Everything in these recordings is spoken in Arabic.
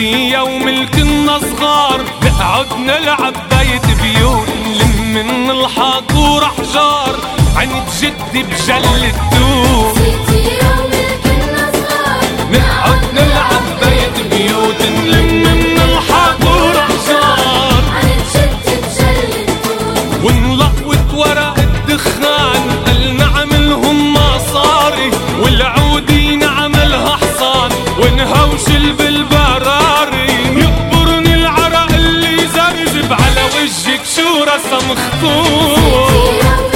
نسيتي يوم اللي كنا صغار نقعد نلعب بيت بيوت نلم من الحاضور احجار عند جدي بجل الدود. نسيتي يوم اللي كنا صغار نقعد نلعب بيت بيوت نلم من الحاضور احجار عند جدي بجل الدود. ونلقوت ورق الدخان قال نعملهم مصاري والعودي نعملها حصان ونهوشل بالبراري. يقبرني العرق اللي زرزب على وجهك شو رسم خطوط.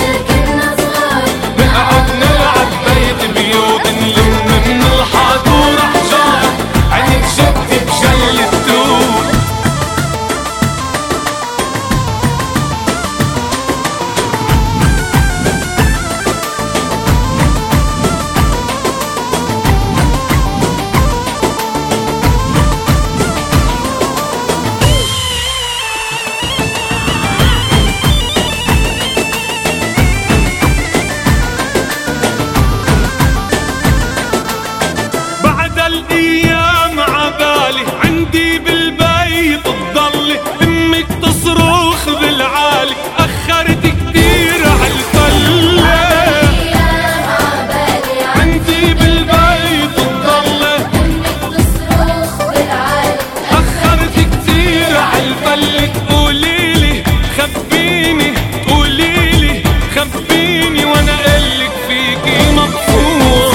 نقعد نلعب بيت بيوت نلم من الحاضور احجار عند جدي بجل الدود. الايام عبالي عندي بالبيت تضلي امك تصرخ بالعالي اخرت كتير عالفله. عندي بالبيت تضلي امك تصرخ بالعالي اخرت كتير عالفله. تقوليلي خبيني تقوليلي خبيني وانا قلك فيكي مبسوط.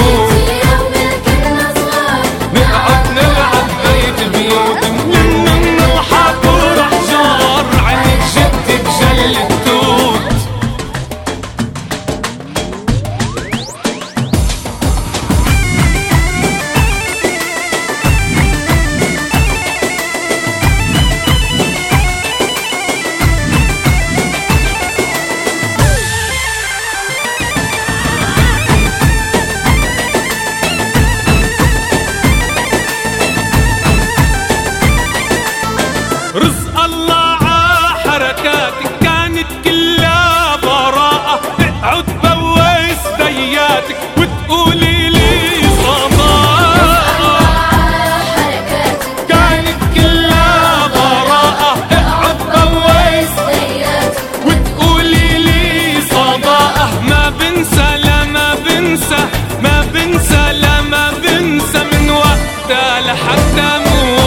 رزق الله ع حركاتك كانت كلها براءة. تقعد بوس دياتك وتقولي لي صباح. كانت كلها براءة. تقعد بوس دياتك وتقولي لي صباح. ما بنسى لا ما بنسى ما بنسى لا ما بنسى من وقتها لحتى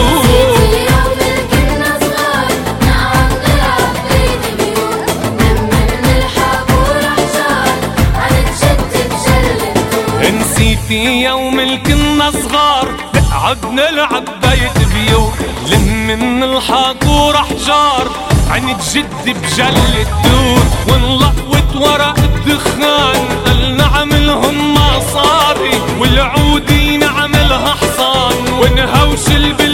نسيتي يوم اللي كنا صغار نقعد نلعب بيت بيوت لم من الحاضور احجار عند جدي بجل الدود. ونلقوت ورق الدخان قال نعملهم مصاري والعودي نعملها حصان ونهوشل